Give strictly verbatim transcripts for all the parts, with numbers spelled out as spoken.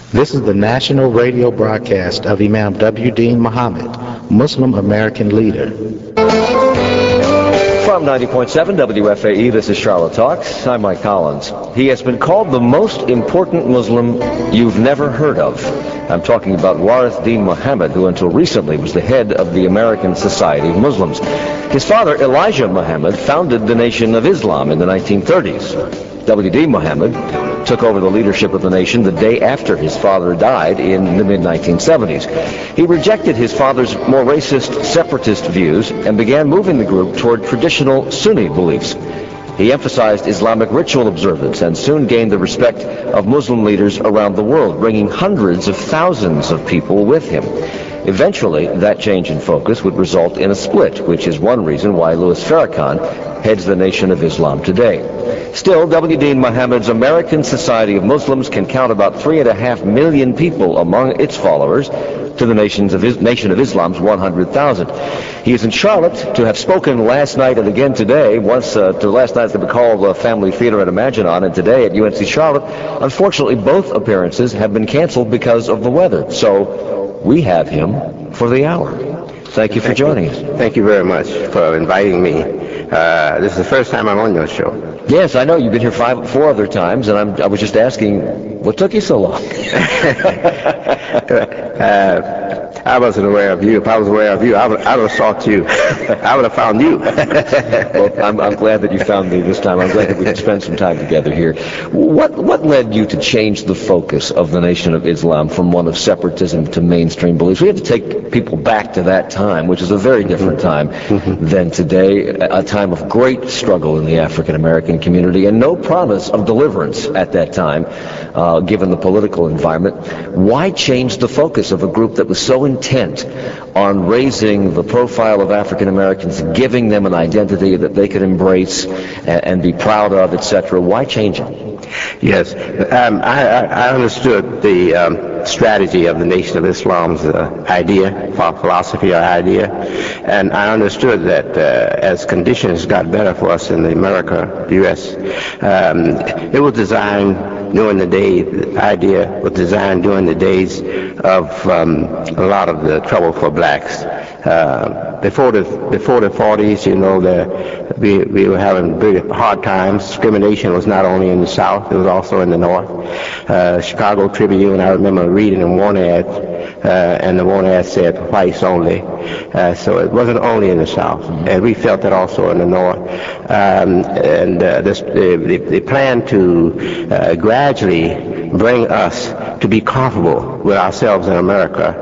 This is the national radio broadcast of Imam W. Deen Muhammad, Muslim American leader. From ninety point seven W F A E, this is Charlotte Talks. I'm Mike Collins. He has been called the most important Muslim you've never heard of. I'm talking about Warith Deen Muhammad, who until recently was the head of the American Society of Muslims. His father, Elijah Muhammad, founded the Nation of Islam in the nineteen thirties. W. Deen Muhammad took over the leadership of the nation the day after his father died in the mid nineteen seventies. He rejected his father's more racist, separatist views and began moving the group toward traditional Sunni beliefs. He emphasized Islamic ritual observance and soon gained the respect of Muslim leaders around the world, bringing hundreds of thousands of people with him. Eventually, that change in focus would result in a split, which is one reason why Louis Farrakhan heads the Nation of Islam today. Still, W. Deen Muhammad's American Society of Muslims can count about three and a half million people among its followers to the nations of Is- Nation of Islam's one hundred thousand. He is in Charlotte to have spoken last night and again today, once uh, to last night at the McCall uh, Family Theater at Imaginon and today at U N C Charlotte. Unfortunately, both appearances have been canceled because of the weather. So we have him for the hour. Thank you for Thank joining you. us. Thank you very much for inviting me. Uh, this is the first time I'm on your show. Yes, I know. You've been here five, four other times, and I'm, I was just asking, what took you so long? uh, I wasn't aware of you. If I was aware of you, I would, I would have sought you. I would have found you. Well, I'm, I'm glad that you found me this time. I'm glad that we could spend some time together here. What, what led you to change the focus of the Nation of Islam from one of separatism to mainstream beliefs? We have to take people back to that time, which is a very different time than today, a time of great struggle in the African American community and no promise of deliverance at that time, uh, given the political environment. Why change the focus of a group that was so intent on raising the profile of African Americans, giving them an identity that they could embrace and, and be proud of, et cetera? Why change it? Yes, um, I, I understood the um, strategy of the Nation of Islam's uh, idea, philosophy or idea, and I understood that uh, as conditions got better for us in the America, the U S, um, it was designed during the day, the idea was designed during the days of um, a lot of the trouble for blacks. Uh, before the before the forties, you know, the, we we were having very hard times. Discrimination was not only in the South; it was also in the North. Uh, Chicago Tribune, I remember reading a warning ad, uh, and the warning ad said whites only. Uh, so it wasn't only in the South, mm-hmm. and we felt that also in the North. Um, and uh, this, the, the, the plan to uh, gradually bring us to be comfortable with ourselves in America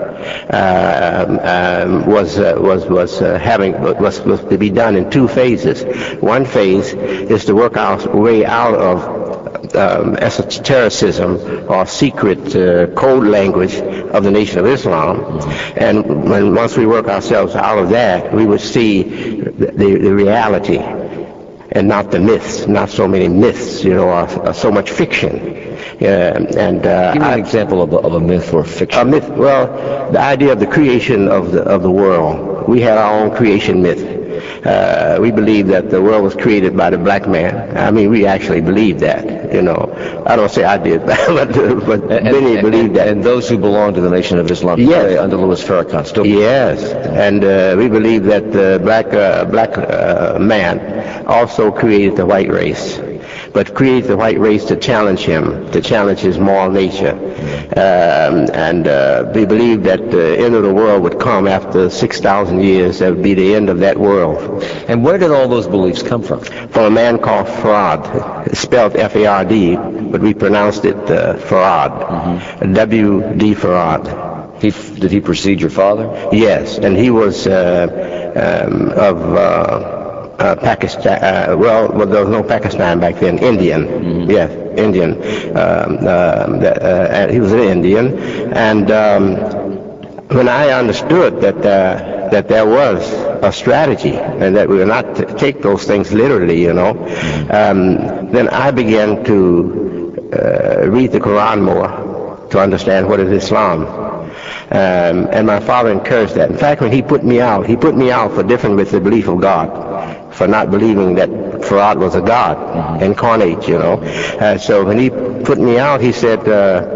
uh, um, was uh, was was uh, having was, was to be done in two phases. One phase is to work our way out of Um, esotericism or secret uh, code language of the Nation of Islam, and when once we work ourselves out of that, we would see the, the, the reality and not the myths, not so many myths, you know, or, or so much fiction. Uh, and uh, Give me an I, example of a, of a myth or fiction. A myth, well, the idea of the creation of the of the world. We had our own creation myth. Uh, we believe that the world was created by the black man. I mean, we actually believe that, you know. I don't say I did, but, but and, many and, believe that. And those who belong to the Nation of Islam Yes. today, under Louis Farrakhan still. Yes, and uh, we believe that the black, uh, black uh, man also created the white race, but created the white race to challenge him, to challenge his moral nature. Um, and uh, we believe that the end of the world would come after six thousand years. That would be the end of that world. And where did all those beliefs come from? From a man called Farad. It's spelled F A R D, but we pronounced it uh, Farad. Mm-hmm. W D Farad. He, did he precede your father? Yes, and he was uh, um, of uh, uh, Pakistan. Uh, well, well, there was no Pakistan back then. Indian. Mm-hmm. Yes, Indian. Um, uh, uh, he was an Indian, and um, when I understood that uh, that there was a strategy and that we were not to take those things literally, you know, um, then I began to uh, read the Quran more to understand what is Islam. Um, and my father encouraged that. In fact, when he put me out, he put me out for different with the belief of God, for not believing that Farad was a God, mm-hmm. incarnate, you know. Uh, so when he put me out, he said, uh,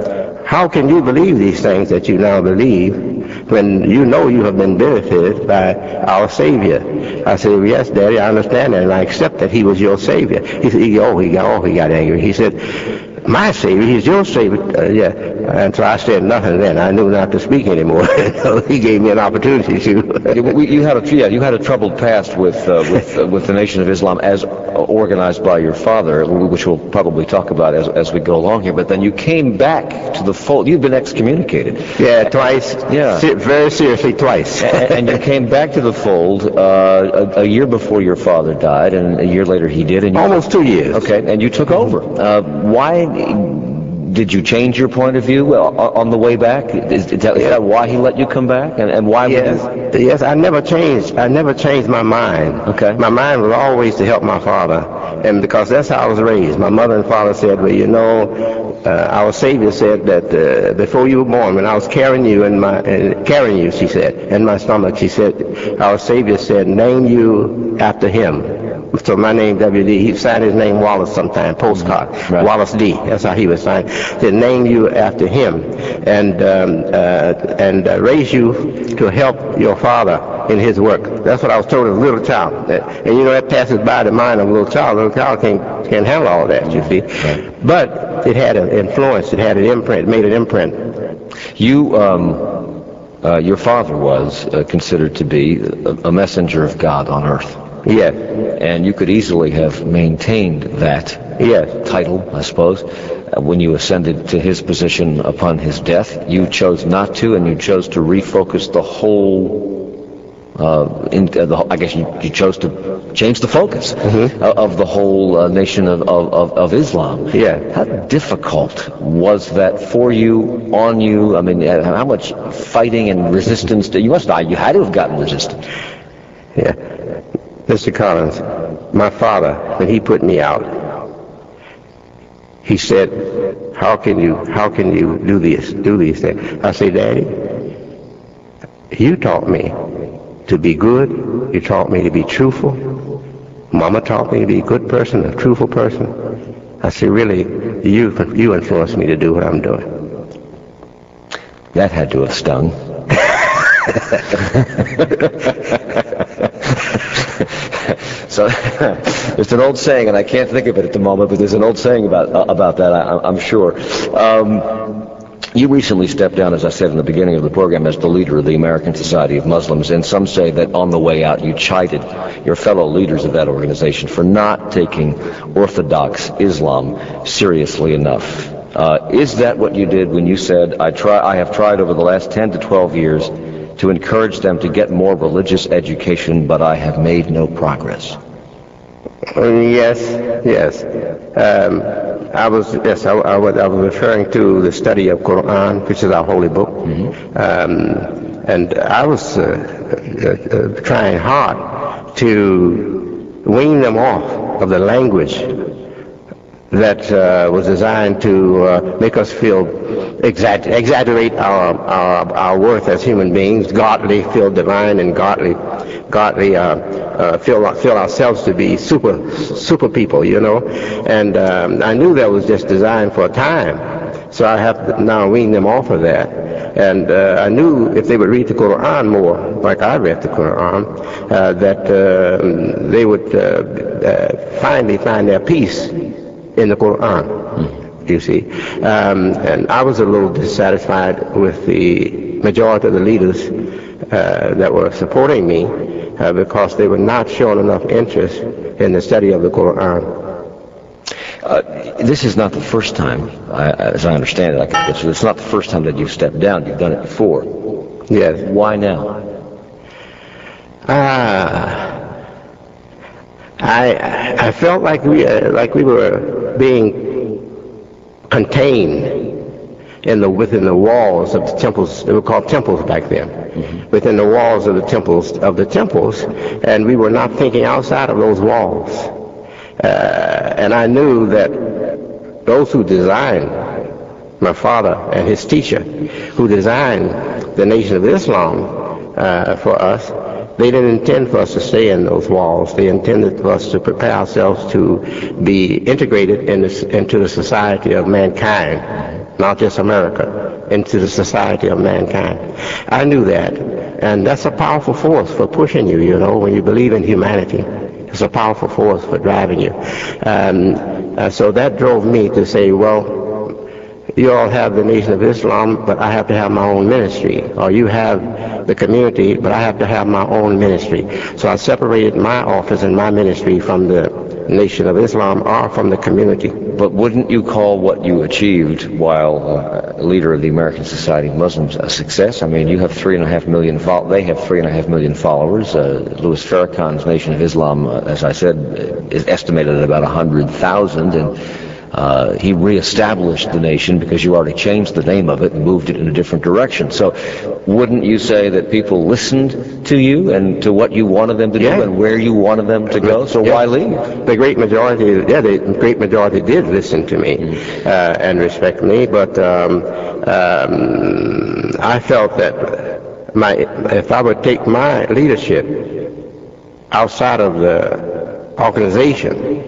how can you believe these things that you now believe when you know you have been benefited by our Savior? I said, well, yes, Daddy, I understand that, and I accept that he was your Savior. He said, oh, he got, oh, he got angry. He said, my Savior, he's your Savior. Uh, yeah. And so I said nothing then. I knew not to speak anymore. So he gave me an opportunity to. you, you had a yeah, you had a troubled past with uh, with uh, with the Nation of Islam as organized by your father, which we'll probably talk about as as we go along here. But then you came back to the fold. You've been excommunicated. Yeah, twice. Yeah, Se- very seriously twice. and, and you came back to the fold uh, a, a year before your father died, and a year later he did. And you, almost two years. Okay, and you took over. Uh, why? Did you change your point of view on the way back? Is, is, that, is that why he let you come back? And, and why yes. would you? Yes, I never changed. I never changed my mind. Okay. My mind was always to help my father. And because that's how I was raised. My mother and father said, well, you know, uh, our Savior said that uh, before you were born, when I was carrying you in my, uh, carrying you, she said, in my stomach, she said, our Savior said, name you after him. So my name, W D, he signed his name Wallace sometime, postcard. Right. Wallace D, that's how he was signed. To name you after him and um, uh, and uh, raise you to help your father in his work. That's what I was told as a little child. And you know, that passes by the mind of a little child. A little child can't, can't handle all that, you see. Right. But it had an influence, it had an imprint, it made an imprint. You, um, uh, your father was uh, considered to be a, a messenger of God on earth. Yes. And you could easily have maintained that yes. title, I suppose, uh, when you ascended to his position upon his death. You chose not to, and you chose to refocus the whole, uh, in, uh, the, I guess you, you chose to change the focus mm-hmm. of, of the whole uh, nation of, of, of Islam. Yeah. How difficult was that for you, on you? I mean, how much fighting and resistance? Did, you must have, you had to have gotten resistance. Yeah. Mister Collins, my father, when he put me out, he said, how can you, how can you do this, do these things? I say, Daddy, you taught me to be good. You taught me to be truthful. Mama taught me to be a good person, a truthful person. I say, really, you, you influenced me to do what I'm doing. That had to have stung. So there's an old saying, and I can't think of it at the moment, but there's an old saying about uh, about that, I, I'm sure. Um, you recently stepped down, as I said in the beginning of the program, as the leader of the American Society of Muslims, and some say that on the way out you chided your fellow leaders of that organization for not taking Orthodox Islam seriously enough. Uh, is that what you did when you said, I try, I have tried over the last ten to twelve years to encourage them to get more religious education, but I have made no progress? Yes, yes. Um, I was yes, I, I, was, I was referring to the study of Quran, which is our holy book, mm-hmm. um, and I was uh, uh, uh, trying hard to wean them off of the language that uh, was designed to uh, make us feel exa- exaggerate our, our our worth as human beings, godly, feel divine and godly, godly, uh, uh, feel feel ourselves to be super super people, you know. And um, I knew that was just designed for a time, so I have to now wean them off of that. And uh, I knew if they would read the Quran more, like I read the Quran, uh, that uh, they would uh, uh, finally find their peace in the Quran, mm. you see. Um, and I was a little dissatisfied with the majority of the leaders uh, that were supporting me uh, because they were not showing enough interest in the study of the Quran. Uh, this is not the first time, I, as I understand it. I, it's, it's not the first time that you've stepped down. You've done it before. Yes. Why now? Ah. I I felt like we uh, like we were being contained in the within the walls of the temples. They were called temples back then. Mm-hmm. Within the walls of the temples of the temples, and we were not thinking outside of those walls. Uh, and I knew that those who designed, my father and his teacher, who designed the Nation of Islam uh, for us, they didn't intend for us to stay in those walls. They intended for us to prepare ourselves to be integrated in this, into the society of mankind. not just America, into the society of mankind. I knew that, and that's a powerful force for pushing you, you know, when you believe in humanity. It's a powerful force for driving you. Um, uh, so that drove me to say, well, you all have the Nation of Islam, but I have to have my own ministry. Or you have the community, but I have to have my own ministry. So I separated my office and my ministry from the Nation of Islam or from the community. But wouldn't you call what you achieved while uh, leader of the American Society of Muslims a success? I mean, you have three and a half million, fo- they have three and a half million followers. Uh, Louis Farrakhan's Nation of Islam, uh, as I said, is estimated at about one hundred thousand, and Uh, he reestablished the nation because you already changed the name of it and moved it in a different direction. So wouldn't you say that people listened to you and to what you wanted them to yeah. do and where you wanted them to go? So yeah. why leave? The great majority, yeah, the great majority did listen to me uh, and respect me, but um, um, I felt that my if I would take my leadership outside of the organization,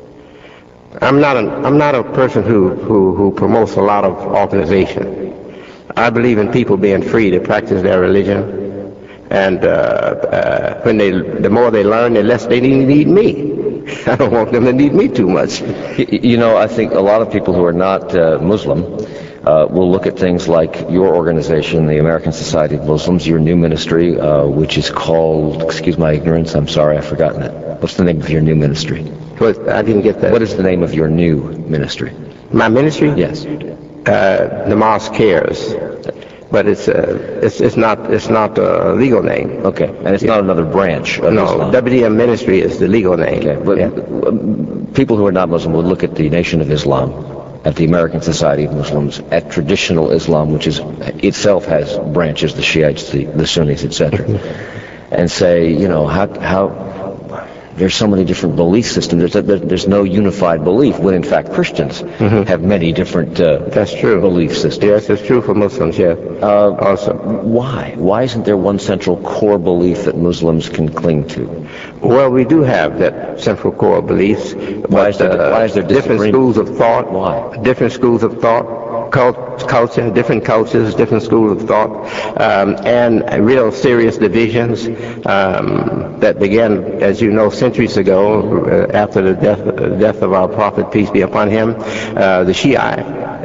I'm not an, I'm not a person who, who, who promotes a lot of organization. I believe in people being free to practice their religion, and uh, uh, when they, the more they learn, the less they need, need me. I don't want them to need me too much. You, you know, I think a lot of people who are not uh, Muslim uh, will look at things like your organization, the American Society of Muslims, your new ministry, uh, which is called, excuse my ignorance, I'm sorry, I've forgotten it. What's the name of your new ministry? But I didn't get that. What is the name of your new ministry? My ministry? Yes. Uh, the Mosque Cares, but it's uh, it's it's not it's not a legal name. Okay, and it's yeah. not another branch of no, Islam. W D M Ministry is the legal name. Okay, but yeah. people who are not Muslim would look at the Nation of Islam, at the American Society of Muslims, at traditional Islam, which is itself has branches, the Shiites, the, the Sunnis, et cetera, and say, you know, how how. There's so many different belief systems. There's, there's no unified belief, when in fact Christians mm-hmm. have many different uh, That's true. belief systems. Yes, it's true for Muslims, yeah. Uh, also. Why? Why isn't there one central core belief that Muslims can cling to? Well, we do have that central core beliefs. Why is there, uh, why is there different schools of thought? Why? Different schools of thought, cult, culture, different cultures, different schools of thought, um, and real serious divisions um, that began, as you know, centuries ago, uh, after the death, uh, death of our prophet, peace be upon him. Uh, the Shiite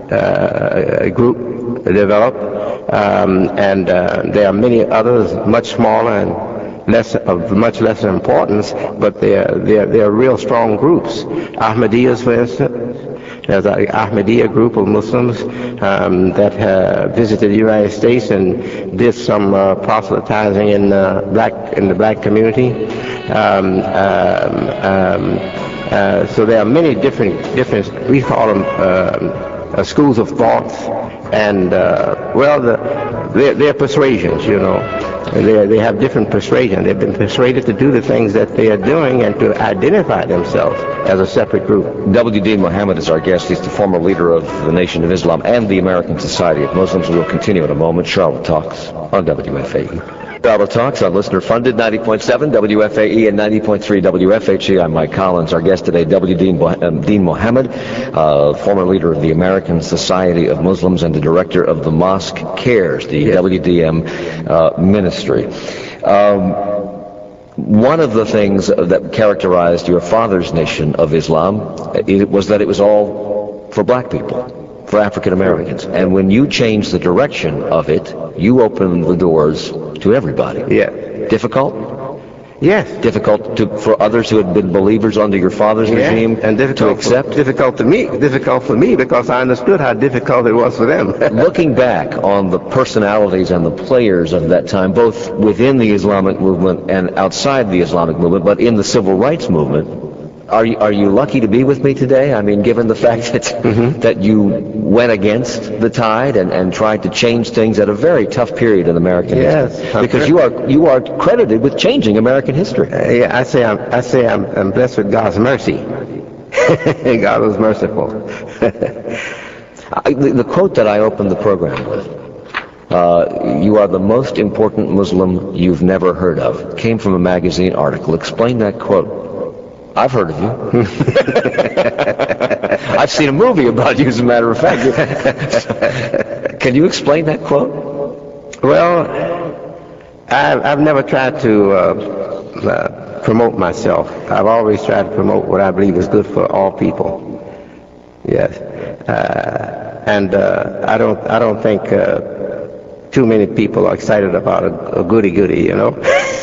uh, group developed, um, and uh, there are many others much smaller and less of much lesser importance, but they're they're they're real strong groups. Ahmadiyyas, for instance. There's an Ahmadiyya group of Muslims um, that uh, visited the United States and did some uh, proselytizing in uh, black in the black community. Um, um, um, uh, so there are many different different we call them uh, uh, schools of thought, and uh, well, the, they're, they're persuasions, you know. They they have different persuasion. They've been persuaded to do the things that they are doing and to identify themselves as a separate group. W D Muhammad is our guest. He's the former leader of the Nation of Islam and the American Society of Muslims. We'll continue in a moment. Charlotte Talks on W F A E. Charlotte Talks on listener-funded ninety point seven W F A E and ninety point three W F H E. I'm Mike Collins. Our guest today, W D Dean Muhammad, uh, former leader of the American Society of Muslims and the director of the Mosque Cares, the yes. W D M uh, ministry. Um, one of the things that characterized your father's Nation of Islam it was that it was all for black people, for African Americans. And when you changed the direction of it, you opened the doors to everybody. Yeah. Difficult? Yes. Difficult to, for others who had been believers under your father's yeah. regime and difficult to accept? For, difficult to me. Difficult for me because I understood how difficult it was for them. Looking back on the personalities and the players of that time, both within the Islamic movement and outside the Islamic movement, but in the civil rights movement, Are you, are you lucky to be with me today? I mean, given the fact that mm-hmm. that you went against the tide and, and tried to change things at a very tough period in American yes, history. Because you are you are credited with changing American history. Uh, yeah, I say I'm I say I'm, I'm blessed with God's mercy. God was merciful. I, the, the quote that I opened the program with, uh, "You are the most important Muslim you've never heard of," came from a magazine article. Explain that quote. I've heard of you. I've seen a movie about you, as a matter of fact. Can you explain that quote? Well, I've, I've never tried to uh, uh, promote myself. I've always tried to promote what I believe is good for all people. Yes, uh, and uh, I don't. I don't think uh, too many people are excited about a, a goody-goody. You know.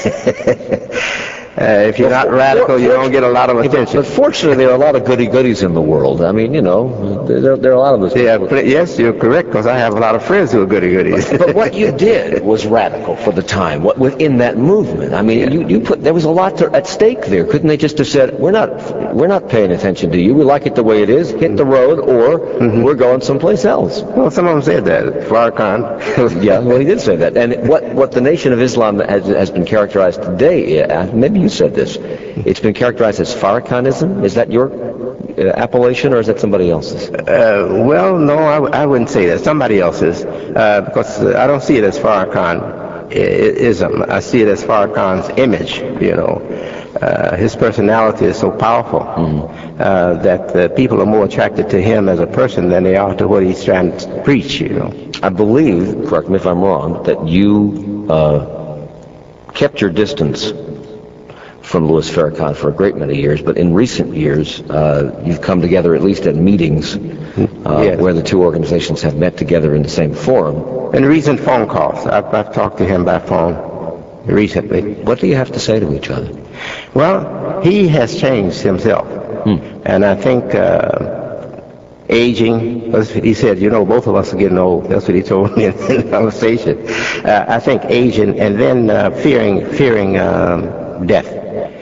Uh, if you're not radical, you don't get a lot of attention. But fortunately, there are a lot of goody-goodies in the world. I mean, you know, there, there are a lot of us. Yeah, yes, you're correct, because I have a lot of friends who are goody-goodies. But, but what you did was radical for the time, what within that movement. I mean, yeah. you, you put there was a lot to, at stake there. Couldn't they just have said, we're not we're not paying attention to you, we like it the way it is, hit the road, or mm-hmm. we're going someplace else? Well, some of them said that. Farrakhan. Yeah, well, he did say that. And what, what the Nation of Islam has, has been characterized today, uh, maybe you said this, it's been characterized as Farrakhanism. Is that your uh, appellation, or is that somebody else's? Uh, well, no, I, w- I wouldn't say that. Somebody else's, uh, because uh, I don't see it as Farrakhanism. I see it as Farrakhan's image. You know, uh, his personality is so powerful mm-hmm. uh, that uh, people are more attracted to him as a person than they are to what he's trying to preach. You know, I believe, correct me if I'm wrong, that you uh, kept your distance from Louis Farrakhan for a great many years, but in recent years, uh, you've come together at least at meetings uh, yes. where the two organizations have met together in the same forum. And recent phone calls. I've, I've talked to him by phone recently. What do you have to say to each other? Well, he has changed himself. Hmm. And I think uh, aging, he said, you know, both of us are getting old. That's what he told me in the conversation. Uh, I think aging, and then uh, fearing, fearing um, death.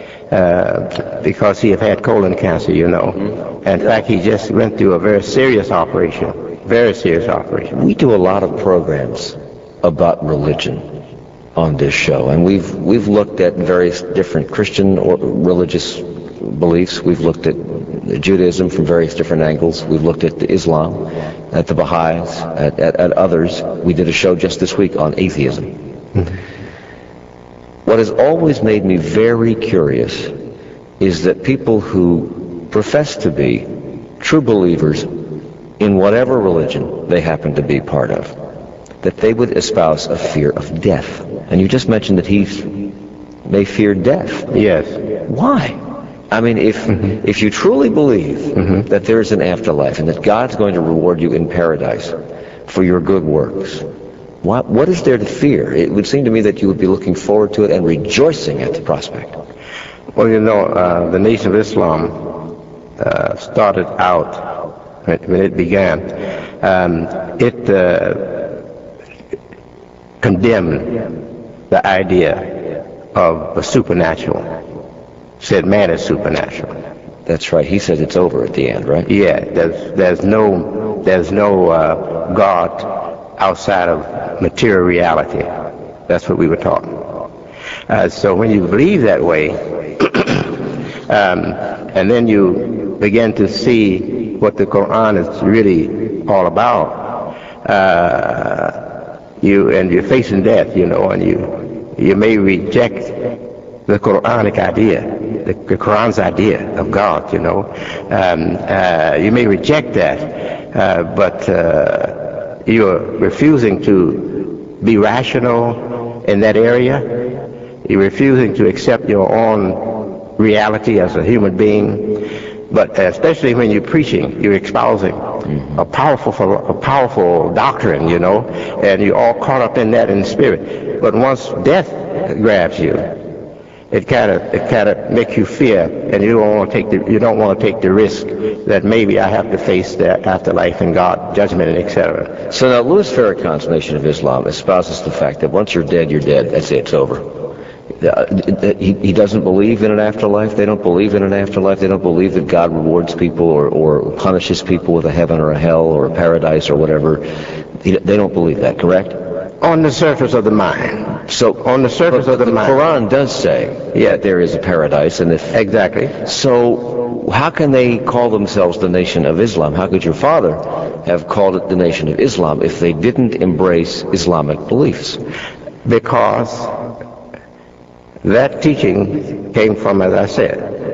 Uh, because he had had colon cancer, you know. Mm-hmm. In fact, he just went through a very serious operation, very serious operation. We do a lot of programs about religion on this show, and we've we've looked at various different Christian or religious beliefs. We've looked at Judaism from various different angles. We've looked at Islam, at the Baha'is, at, at, at others. We did a show just this week on atheism. Mm-hmm. What has always made me very curious is that people who profess to be true believers in whatever religion they happen to be part of, that they would espouse a fear of death. And you just mentioned that he may fear death. Yes. Why? I mean, if mm-hmm. if you truly believe mm-hmm. that there is an afterlife and that God's going to reward you in paradise for your good works, What, what is there to fear? It would seem to me that you would be looking forward to it and rejoicing at the prospect. Well, you know, uh, the Nation of Islam uh, started out, when, when it began, um, it uh, condemned the idea of the supernatural. Said man is supernatural. That's right. He says it's over at the end, right? Yeah. There's, there's no, there's no uh, God outside of material reality. That's what we were taught. Uh, so when you believe that way, um, and then you begin to see what the Quran is really all about, uh, you and you're facing death, you know, and you you may reject the Quranic idea, the, the Quran's idea of God, you know. Um, uh, you may reject that, uh, but uh, you're refusing to be rational in that area. You're refusing to accept your own reality as a human being. But especially when you're preaching, you're espousing mm-hmm. a powerful, a powerful doctrine, you know, and you're all caught up in that in the spirit. But once death grabs you, it kind of it kind of makes you fear, and you don't want to take the you don't want to take the risk that maybe I have to face the afterlife and God judgment and et cetera. So now, Louis Farrakhan's Nation of Islam espouses the fact that once you're dead, you're dead. That's it. It's over. Uh, he, he doesn't believe in an afterlife. They don't believe in an afterlife. They don't believe that God rewards people or, or punishes people with a heaven or a hell or a paradise or whatever. They don't believe that. Correct? On the surface of the mind. So on the surface but, of the, the mind. The Quran does say yeah. that there is a paradise, and if exactly. So how can they call themselves the Nation of Islam? How could your father have called it the Nation of Islam if they didn't embrace Islamic beliefs? Because that teaching came from, as I said,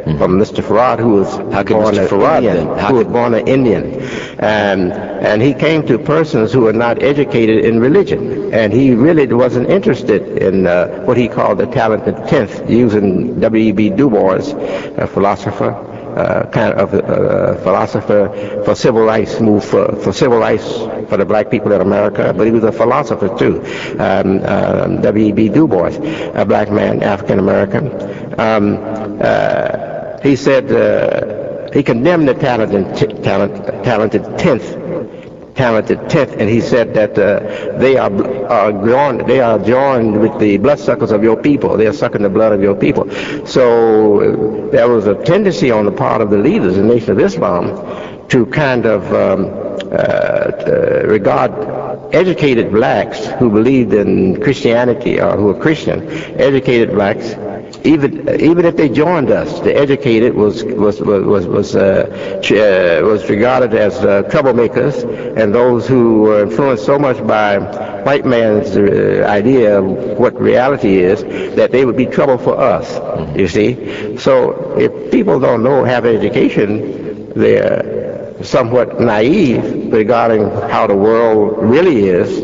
mm-hmm. from Mister Farad, who was How could born Mister an Farad Indian, then? How who could... was born an Indian, and and he came to persons who were not educated in religion, and he really wasn't interested in uh, what he called the talented tenth, using W E B Du Bois, a philosopher, uh, kind of a uh, philosopher for civil rights, move for, for civil rights for the black people in America, but he was a philosopher too. Um, uh, W E B Du Bois, a black man, African American. Um, uh, he said uh, he condemned the talented, t- talent, talented tenth. talented tenth, and he said that uh, they are, are joined, they are joined with the bloodsuckers of your people. They are sucking the blood of your people. So uh, there was a tendency on the part of the leaders in the Nation of Islam to kind of um, uh, regard educated blacks who believed in Christianity or who were Christian, educated blacks, even even if they joined us, the educated was was was was uh, uh, was regarded as uh, troublemakers, and those who were influenced so much by white man's uh, idea of what reality is that they would be trouble for us. You see, so if people don't know, have education, they're somewhat naive regarding how the world really is.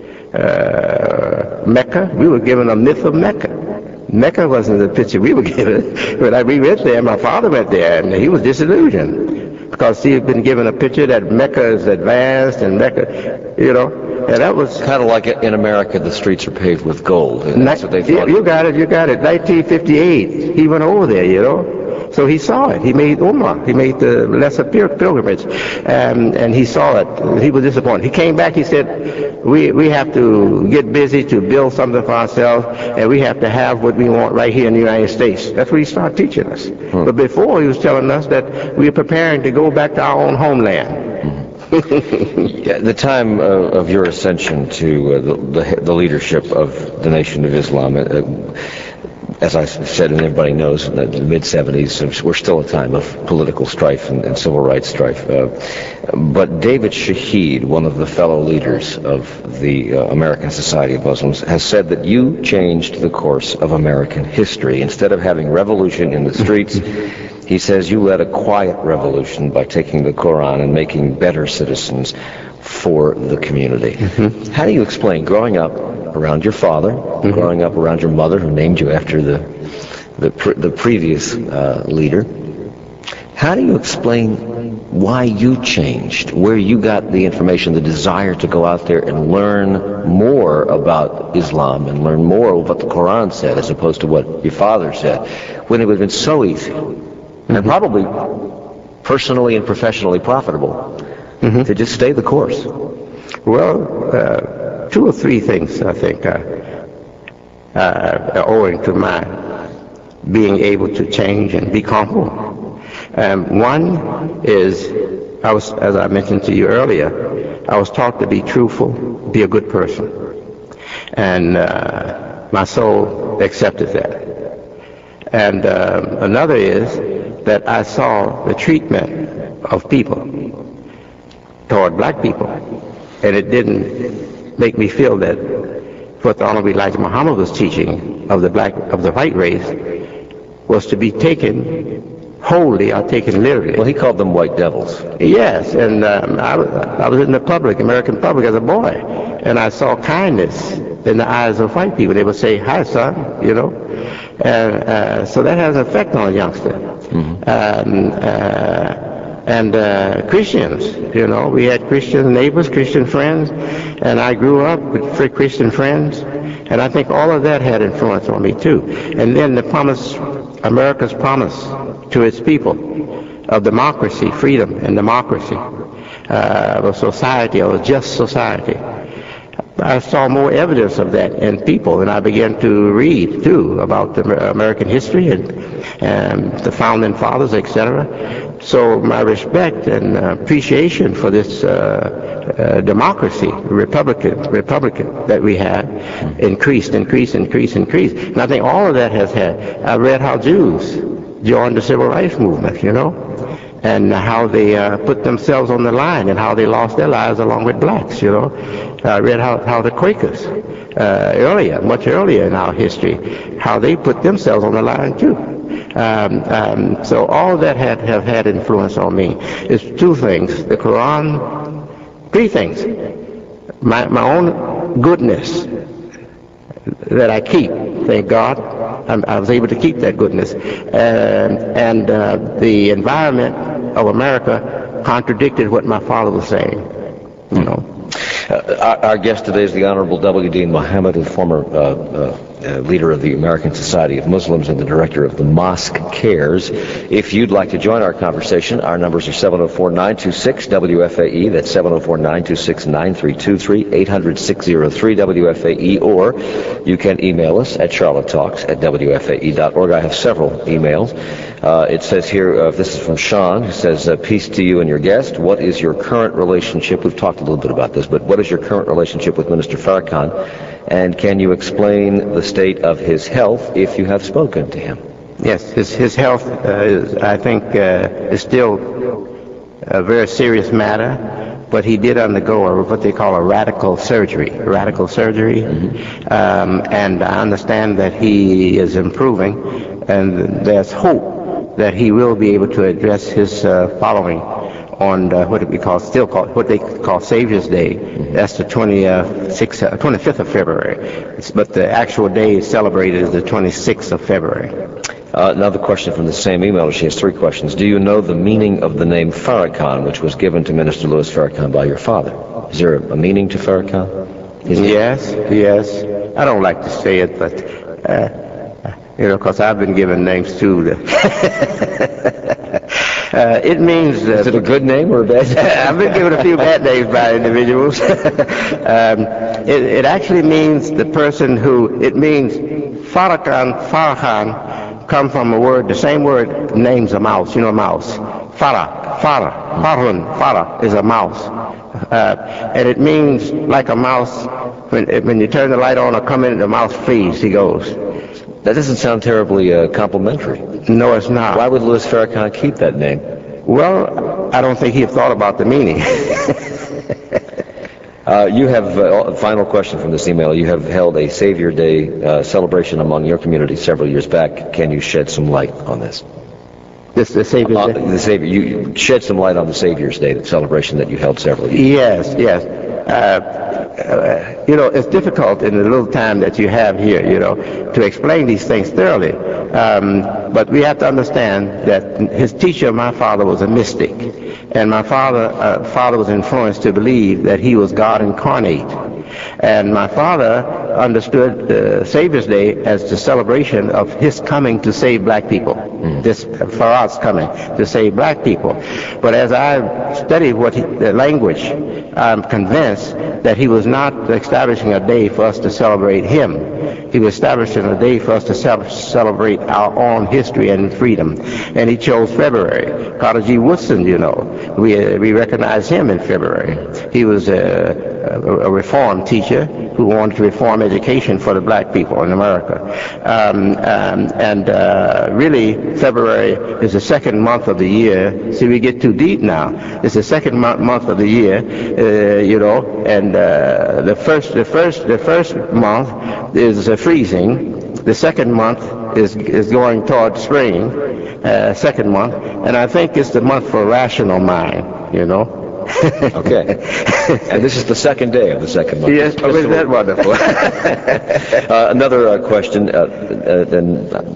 Uh, Mecca, we were given a myth of Mecca. Mecca wasn't the picture we were given. When I, we went there, my father went there, and he was disillusioned because he had been given a picture that Mecca is advanced and Mecca, you know, and that was kind of like in America, the streets are paved with gold. And that's what they thought. You got it, you got it. nineteen fifty-eight, he went over there, you know. So he saw it. He made Umrah. He made the lesser pilgrimage, um, and he saw it. He was disappointed. He came back. He said, "We we have to get busy to build something for ourselves, and we have to have what we want right here in the United States." That's what he started teaching us. Hmm. But before, he was telling us that we are preparing to go back to our own homeland. Yeah, the time uh, of your ascension to uh, the, the the leadership of the Nation of Islam. Uh, As I said, and everybody knows, in the mid seventies, we're still a time of political strife and, and civil rights strife. Uh, but David Shaheed, one of the fellow leaders of the uh, American Society of Muslims, has said that you changed the course of American history. Instead of having revolution in the streets, he says you led a quiet revolution by taking the Quran and making better citizens for the community. Mm-hmm. How do you explain growing up around your father, mm-hmm. growing up around your mother, who named you after the the, pre- the previous uh, leader? How do you explain why you changed, where you got the information, the desire to go out there and learn more about Islam and learn more of what the Quran said as opposed to what your father said, when it would have been so easy mm-hmm. and probably personally and professionally profitable mm-hmm. to just stay the course? Well, uh, two or three things, I think, uh, uh, owing to my being able to change and be comfortable. Um, one is, I was, as I mentioned to you earlier, I was taught to be truthful, be a good person. And uh, my soul accepted that. And um, another is that I saw the treatment of people toward black people, and it didn't make me feel that what the Honorable Elijah Muhammad was teaching of the black, of the white race was to be taken wholly or taken literally. Well, he called them white devils. Yes, and um, I, I was in the public, American public as a boy, and I saw kindness in the eyes of white people. They would say, "Hi, son," you know. And uh, so that has an effect on a youngster. Mm-hmm. um, uh, and uh, Christians, you know, we had Christian neighbors, Christian friends, and I grew up with Christian friends, and I think all of that had influence on me too. And then the promise, America's promise to its people of democracy, freedom and democracy, uh, of a society, of a just society. I saw more evidence of that in people, and I began to read too about the American history and, and the founding fathers, et cetera. So my respect and uh, appreciation for this uh, uh, democracy, Republican, Republican that we have, increased, increased, increased, increased. And I think all of that has had. I read how Jews joined the civil rights movement, you know, and how they uh, put themselves on the line and how they lost their lives along with blacks, you know. I read how, how the Quakers, uh, earlier, much earlier in our history, how they put themselves on the line too. Um, um, so all that had, have had influence on me. It's two things: the Quran, three things. My, my own goodness that I keep, thank God, I'm, I was able to keep that goodness. Uh, and uh, the environment of America contradicted what my father was saying, you know. Uh, our, our guest today is the Honorable W. Dean Mohammed, a former uh, uh, uh, leader of the American Society of Muslims and the director of the Mosque Cares. If you'd like to join our conversation, our numbers are seven oh four, nine two six, W F A E. That's seven oh four, nine two six, nine three two three, eight hundred, six oh three, W F A E, or you can email us at charlotte talks at W F A E dot org. I have several emails. Uh, it says here, uh, this is from Sean, who says, uh, peace to you and your guest. What is your current relationship? We've talked a little bit about this, but what is your current relationship with Minister Farrakhan? And can you explain the state of his health if you have spoken to him? Yes, his, his health, uh, is, I think, uh, is still a very serious matter, but he did undergo a, what they call a radical surgery, radical surgery, mm-hmm. um, and I understand that he is improving, and there's hope that he will be able to address his uh, following on uh, what we call, still call, what they call Savior's Day. Mm-hmm. That's the twenty-sixth, uh, twenty-fifth of February. It's, but the actual day is celebrated as the twenty-sixth of February. Uh, another question from the same email. She has three questions. Do you know the meaning of the name Farrakhan, which was given to Minister Louis Farrakhan by your father? Is there a, a meaning to Farrakhan? Is yes, it? yes. I don't like to say it, but, uh, you know, because I've been given names too. Uh, it means... Uh, Is it a good name or a bad name? I've been given a few bad names by individuals. um, it, it actually means the person who... It means Farrakhan, Farrakhan, come from a word, the same word names a mouse. You know a mouse. Farah, Farah, Farhun, Farah is a mouse. Uh, and it means like a mouse, when, when you turn the light on or come in, the mouse flees, he goes. That doesn't sound terribly uh, complimentary. No, it's not. Why would Louis Farrakhan keep that name? Well, I don't think he had thought about the meaning. uh, you have uh, a final question from this email. You have held a Savior Day uh, celebration among your community several years back. Can you shed some light on this? This the Savior's uh, Day? The Savior. You shed some light on the Savior's Day, the celebration that you held several years. Yes, yes. Uh, uh, you know, it's difficult in the little time that you have here, you know, to explain these things thoroughly. Um, but we have to understand that his teacher, my father, was a mystic. And my father, uh, father was influenced to believe that he was God incarnate. And my father understood uh, Savior's Day as the celebration of his coming to save black people. Mm. This for us coming to save black people. But as I studied what he, the language, I'm convinced that he was not establishing a day for us to celebrate him. He was establishing a day for us to ce- celebrate our own history and freedom. And he chose February. Carter G. Woodson, you know, we uh, we recognize him in February. He was a, a, a reform teacher who wanted to reform education for the black people in America. Um, um, and uh, really, February is the second month of the year. See, we get too deep now. It's the second mo- month of the year, uh, you know, and uh, the first, the first, the first month is uh, freezing. The second month is is going toward spring. Uh, second month, and I think it's the month for rational mind. You know. Okay. And this is the second day of the second month. Yes, oh, isn't that wonderful? uh, another uh, question, uh, uh, and uh,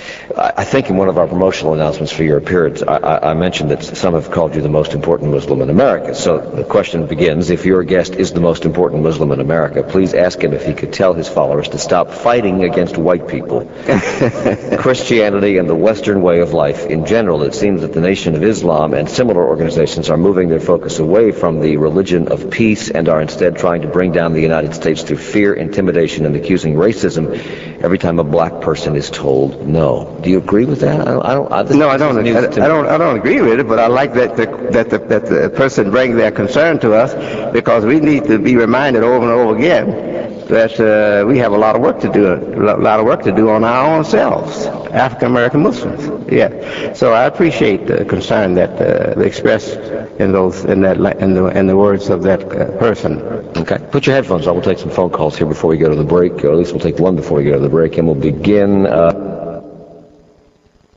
I think in one of our promotional announcements for your appearance, I, I mentioned that some have called you the most important Muslim in America. So the question begins, if your guest is the most important Muslim in America, please ask him if he could tell his followers to stop fighting against white people. Christianity and the Western way of life in general, it seems that the Nation of Islam and similar organizations are moving their focus away from the religion of peace and are instead trying to bring down the United States through fear, intimidation, and accusing racism every time a black person is told no. Do you agree with that? I don't. I don't I, no, I don't. I, I don't. I don't agree with it. But I like that the, that the, that the person bring their concern to us, because we need to be reminded over and over again that uh, we have a lot of work to do. A lot of work to do on our own selves, African American Muslims. Yeah. So I appreciate the concern that uh, they expressed in those in that in the in the words of that uh, person. Okay. Put your headphones on. We'll take some phone calls here before we go to the break, or at least we'll take one before we go to the break, and we'll begin. Uh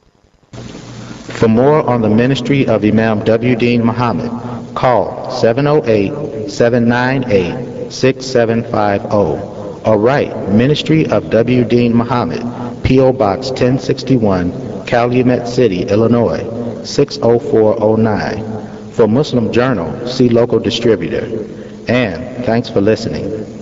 For more on the ministry of Imam W. Deen Muhammad, call seven oh eight, seven nine eight, six seven five zero or write Ministry of W. Deen Muhammad, P O. Box ten sixty-one, Calumet City, Illinois, six oh four oh nine. For Muslim Journal, see local distributor. And thanks for listening.